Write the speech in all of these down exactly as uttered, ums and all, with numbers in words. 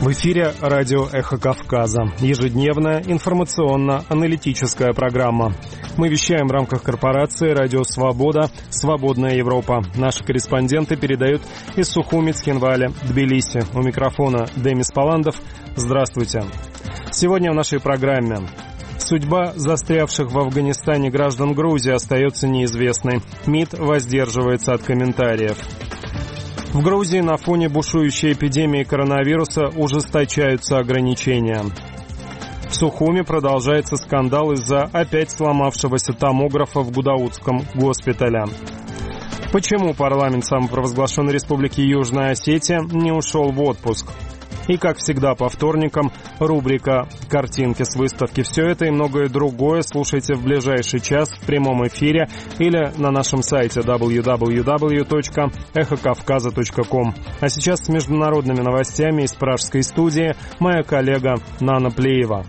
В эфире радио «Эхо Кавказа». Ежедневная информационно-аналитическая программа. Мы вещаем в рамках корпорации «Радио Свобода. Свободная Европа». Наши корреспонденты передают из Сухуми, Цхинваля, Тбилиси. У микрофона Демис Паландов. Здравствуйте. Сегодня в нашей программе. Судьба застрявших в Афганистане граждан Грузии остается неизвестной. МИД воздерживается от комментариев. В Грузии на фоне бушующей эпидемии коронавируса ужесточаются ограничения. В Сухуми продолжается скандал из-за опять сломавшегося томографа в Гудаутском госпитале. Почему парламент самопровозглашенной республики Южная Осетия не ушел в отпуск? И, как всегда, по вторникам рубрика «Картинки с выставки». Все это и многое другое слушайте в ближайший час в прямом эфире или на нашем сайте дабл ю дабл ю дабл ю точка эхо кавказа точка ком. А сейчас с международными новостями из пражской студии моя коллега Нана Плеева.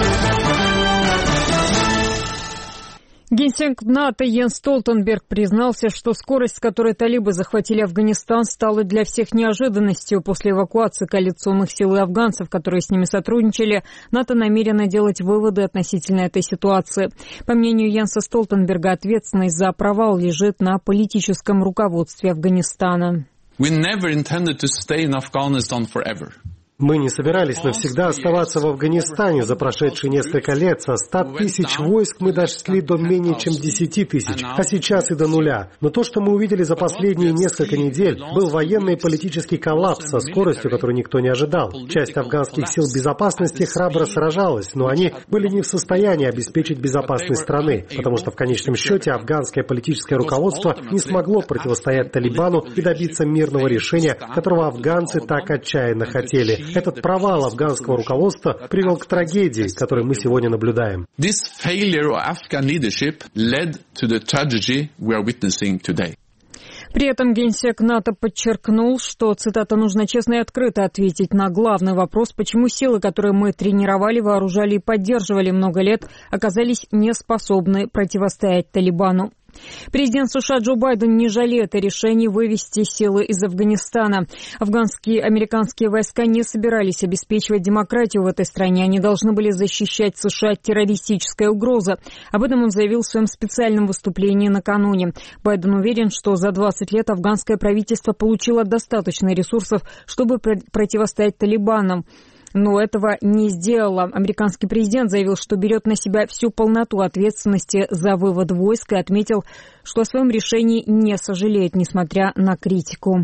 Генсек НАТО Йенс Столтенберг признался, что скорость, с которой талибы захватили Афганистан, стала для всех неожиданностью. После эвакуации коалиционных сил и афганцев, которые с ними сотрудничали, НАТО намерено делать выводы относительно этой ситуации. По мнению Йенса Столтенберга, ответственность за провал лежит на политическом руководстве Афганистана. We never intended to stay in Afghanistan forever. Мы не собирались навсегда оставаться в Афганистане. За прошедшие несколько лет со ста тысяч войск мы дошли до менее чем десяти тысяч, а сейчас и до нуля. Но то, что мы увидели за последние несколько недель, был военный и политический коллапс со скоростью, которую никто не ожидал. Часть афганских сил безопасности храбро сражалась, но они были не в состоянии обеспечить безопасность страны, потому что в конечном счете афганское политическое руководство не смогло противостоять Талибану и добиться мирного решения, которого афганцы так отчаянно хотели. Этот провал афганского руководства привел к трагедии, которую мы сегодня наблюдаем. This failure of Afghan leadership led to the tragedy we are witnessing today. При этом генсек НАТО подчеркнул, что, цитата, «нужно честно и открыто ответить на главный вопрос, почему силы, которые мы тренировали, вооружали и поддерживали много лет, оказались неспособны противостоять Талибану». Президент США Джо Байден не жалеет о решении вывести силы из Афганистана. Афганские американские войска не собирались обеспечивать демократию в этой стране. Они должны были защищать США от террористической угрозы. Об этом он заявил в своем специальном выступлении накануне. Байден уверен, что за двадцать лет афганское правительство получило достаточно ресурсов, чтобы противостоять талибанам. Но этого не сделала. Американский президент заявил, что берет на себя всю полноту ответственности за вывод войск и отметил, что о своем решении не сожалеет, несмотря на критику.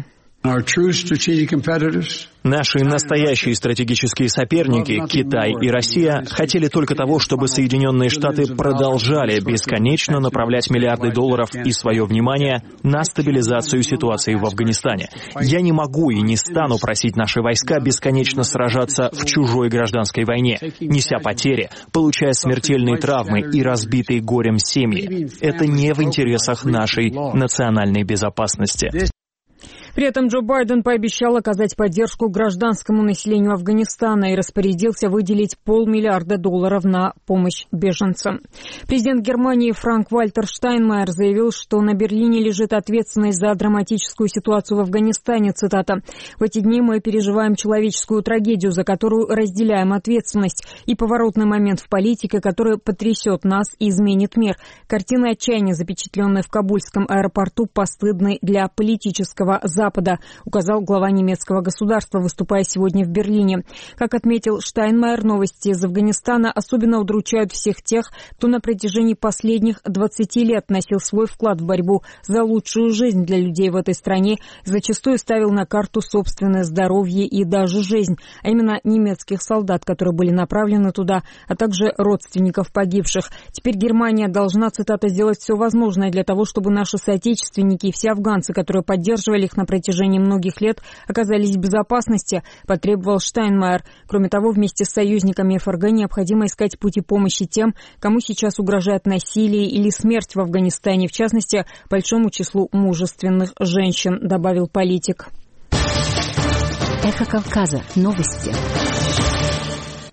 Наши настоящие стратегические соперники, Китай и Россия, хотели только того, чтобы Соединенные Штаты продолжали бесконечно направлять миллиарды долларов и свое внимание на стабилизацию ситуации в Афганистане. Я не могу и не стану просить наши войска бесконечно сражаться в чужой гражданской войне, неся потери, получая смертельные травмы и разбитые горем семьи. Это не в интересах нашей национальной безопасности. При этом Джо Байден пообещал оказать поддержку гражданскому населению Афганистана и распорядился выделить полмиллиарда долларов на помощь беженцам. Президент Германии Франк-Вальтер Штайнмайер заявил, что на Берлине лежит ответственность за драматическую ситуацию в Афганистане. Цитата: «В эти дни мы переживаем человеческую трагедию, за которую разделяем ответственность, и поворотный момент в политике, который потрясет нас и изменит мир. Картина отчаяния, запечатленная в Кабульском аэропорту, постыдной для политического Запада», указал глава немецкого государства, выступая сегодня в Берлине. Как отметил Штайнмайер, новости из Афганистана особенно удручают всех тех, кто на протяжении последних двадцати лет вносил свой вклад в борьбу за лучшую жизнь для людей в этой стране, зачастую ставил на карту собственное здоровье и даже жизнь, а именно немецких солдат, которые были направлены туда, а также родственников погибших. Теперь Германия должна, цитата, «сделать все возможное для того, чтобы наши соотечественники и все афганцы, которые поддерживали их на протяжении многих лет, оказались в безопасности», потребовал Штайнмайер. Кроме того, вместе с союзниками ФРГ необходимо искать пути помощи тем, кому сейчас угрожает насилие или смерть в Афганистане, в частности, большому числу мужественных женщин, добавил политик. Эхо Кавказа. Новости.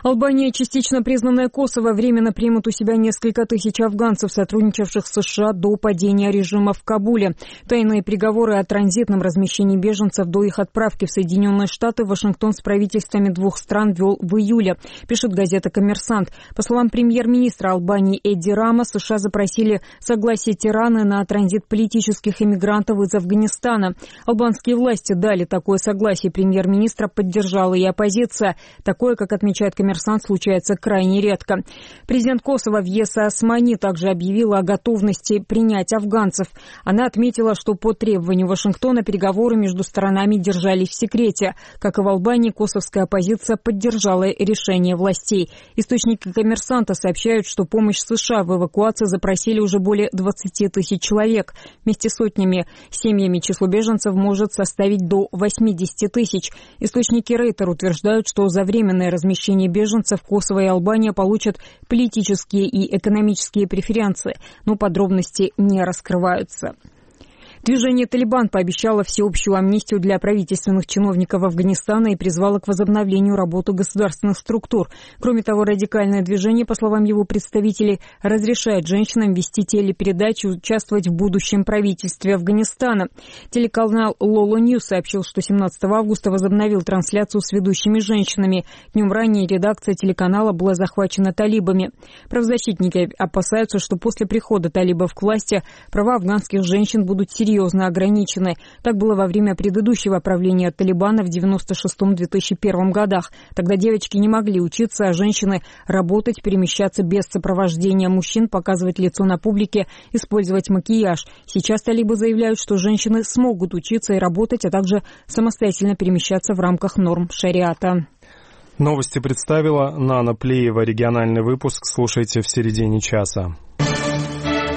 Албания, частично признанная Косово, временно примут у себя несколько тысяч афганцев, сотрудничавших с США до падения режима в Кабуле. Тайные переговоры о транзитном размещении беженцев до их отправки в Соединенные Штаты Вашингтон с правительствами двух стран вел в июле, пишет газета «Коммерсант». По словам премьер-министра Албании Эдди Рама, США запросили согласие Тираны на транзит политических иммигрантов из Афганистана. Албанские власти дали такое согласие, премьер-министра поддержала и оппозиция. Такое, как отмечает «Коммерсант», случается крайне редко. Президент Косово Вьеса Османи также объявила о готовности принять афганцев. Она отметила, что по требованию Вашингтона переговоры между сторонами держались в секрете. Как и в Албании, косовская оппозиция поддержала решение властей. Источники «Коммерсанта» сообщают, что помощь США в эвакуации запросили уже более двадцати тысяч человек. Вместе с сотнями семьями число беженцев может составить до восьмидесяти тысяч. Источники Рейтер утверждают, что за временное размещение беженцев Беженцев Косово и Албания получат политические и экономические преференции, но подробности не раскрываются. Движение «Талибан» пообещало всеобщую амнистию для правительственных чиновников Афганистана и призвало к возобновлению работы государственных структур. Кроме того, радикальное движение, по словам его представителей, разрешает женщинам вести телепередачи и участвовать в будущем правительстве Афганистана. Телеканал Лоло Ньюс сообщил, что семнадцатого августа возобновил трансляцию с ведущими женщинами. Днем ранее редакция телеканала была захвачена талибами. Правозащитники опасаются, что после прихода талибов к власти права афганских женщин будут серьезно серьезно ограничены. Так было во время предыдущего правления Талибана в девяносто шестом — две тысячи первом годах. Тогда девочки не могли учиться, а женщины работать, перемещаться без сопровождения мужчин, показывать лицо на публике, использовать макияж. Сейчас талибы заявляют, что женщины смогут учиться и работать, а также самостоятельно перемещаться в рамках норм шариата. Новости представила Нана Плеева. Региональный выпуск слушайте в середине часа.